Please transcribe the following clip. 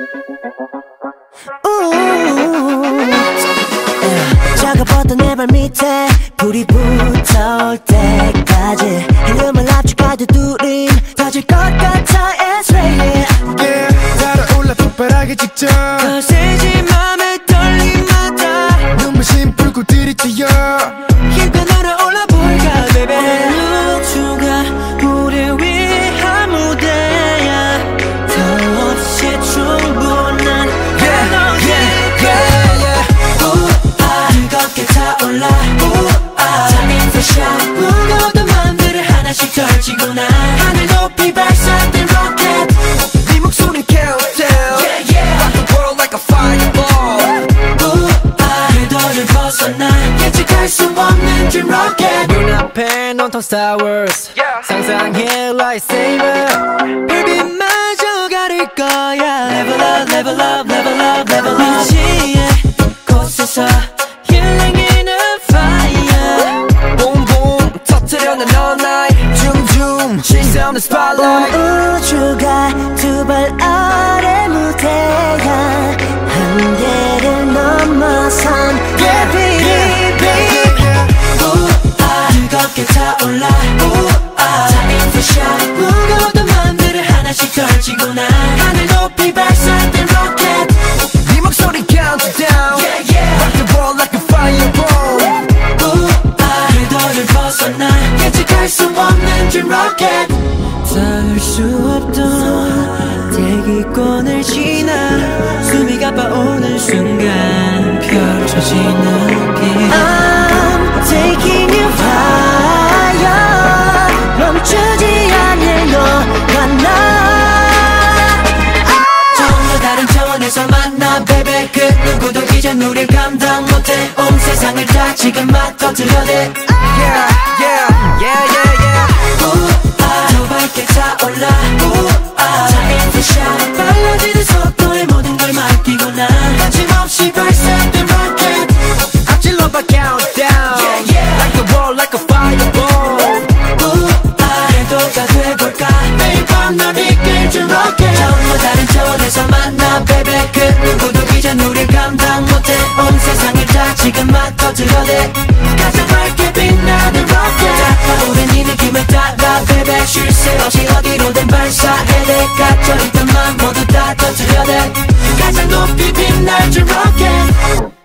작아봤던 내 발 밑에 불이 붙어올 때까지 헬륨을 압축하듯 둘이 터질 것 같아. It's raining, yeah. 달아올라 폭발하기 직전 거세지 맘의 떨림마다 눈부신 불꽃들이 튀어 힘껏 날아올라 볼까 baby. 우주가 우리 위한 무대야. 더 없이 충분한 에너지. 뜨겁게 타올라 Time for shot. 무거웠던 맘들을 하나씩 덜치고 나 하늘 높이 발사된 로켓. 네 목소리 countdown Rock the world like a fireball 궤도를 벗어나 예측할 수 없는 dream rocket. 눈앞에 온통 Star Wars 상상해 lightsaber 불빛마저 가릴 거야. Level up, level up, level up, level up. 위치에 곳에서 Healing in a fire. Boom boom 터뜨려 난 all night Zoom zoom chase down the spotlight 우주가 두 발 아래 무대야. 한계를 넘어선 gravity babe. 뜨겁게 타올라 Time for shot. 무거웠던 맘들을 하나씩 덜치고 나 하늘 높이 발사된 로켓. 네 목소리 countdown Rock the world like a fireball 궤도를 벗어나 예측할 수 없는 dream rocket. 닿을 수 없던 대기권을 지나 숨이 가빠오는 순간 펼쳐지는 길. I'm taking you higher. 멈추지 않을 너와 나. 전혀 다른 차원에서 만나 baby. 그 누구도 이젠 우릴 감당 못해. 온 세상을 다 지금 막 터뜨려대. Yeah yeah yeah yeah yeah 더 밝게 타올라 Time for shot. 빨라지는 속도에 모든 걸 맡기고 나 거침없이 발사된 rocket. 앞질러 봐 countdown Like the world like a fireball 궤도가 돼볼까 매일 밤 널 이끌 rocket. 전혀 다른 차원에서 만나 baby. 그 누구도 이젠 우릴 감당 못해. 온 세상을 다 지금 막 터뜨려대. 가장 밝게 빛나는 rocket. 다가오는 이 느낌을 따라 baby. 쉴 새 없이 어디로든 발사해 돼. 갇혀있던 맘 모두 다 터뜨려대. 가장 높이 빛날 줄 rocket.